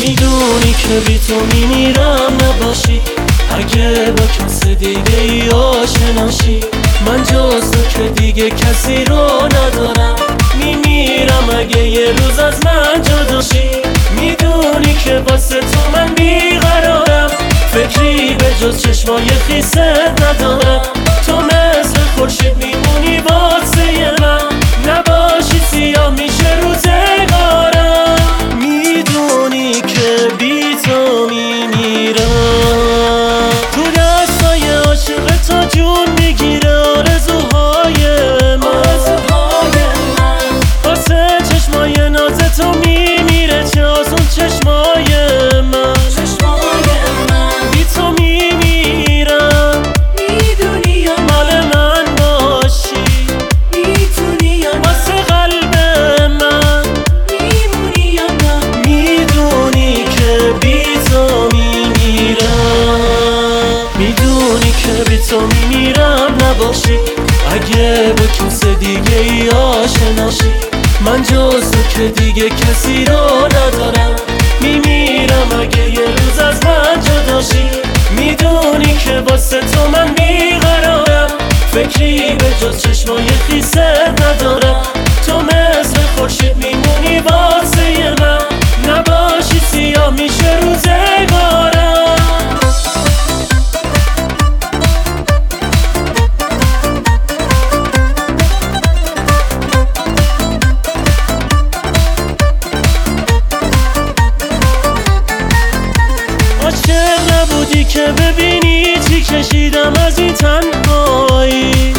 میدونی که بی تو میمیرم نباشی، اگه با کسی دیگه ای آشناشی. من جز تو که دیگه کسی رو ندارم، میمیرم اگه یه روز از من جداشی. میدونی که واسه تو من بیقرارم، فکری به جز چشمای خیست ندارم. تو مثل خورشید میمونی واسه من، نباشی سیاه میشه روزگارم. میدونی که بی تو میمیرم، تو دستای عاشق تا جون میگیره آرزوهای من. واسه چشمای ناز تو میمیره چه آسون چشمای من. بی تو میمیرم، میدونی مال من باشی، میتونی واسه قلب من میمونی یا نه. میدونی که بی تو میمیرم، میدونی که بی تو میمیرم نباشی، اگه با کس دیگه ای آشناشی. من جز تو که دیگه کسی رو ندارم، میمیرم اگه یه روز از من جداشی. میدونی که واسه تو من بیقرارم، فکری به جز چشمای خیست ندارم. تو مثل خورشید میمونی واسه من، نباشی سیاه میشه روزگارم. عاشق نبودی که ببینی چی کشیدم از این تنهایی.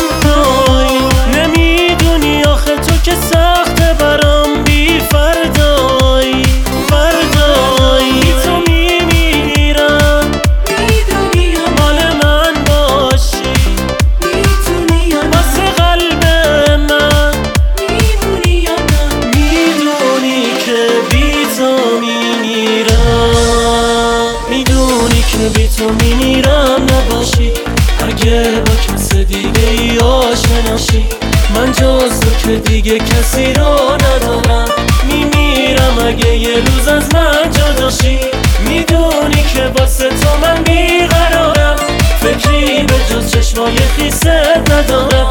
نمیدونی آخه تو که سخته برام بی فردایی. بی تو میمیرم، میدونی مال من باشی، میتونی واسه قلب من میمونی یا نه. میدونی که بی تو میمیرم، میدونی که بی تو میمیرم نباشی، اگه با کس دیگه ای آشناشی. من جز تو که دیگه کسی رو ندارم، میمیرم اگه یه روز از من جداشی. میدونی که واسه تو من بیقرارم، فکری به جز چشمای خیست ندارم.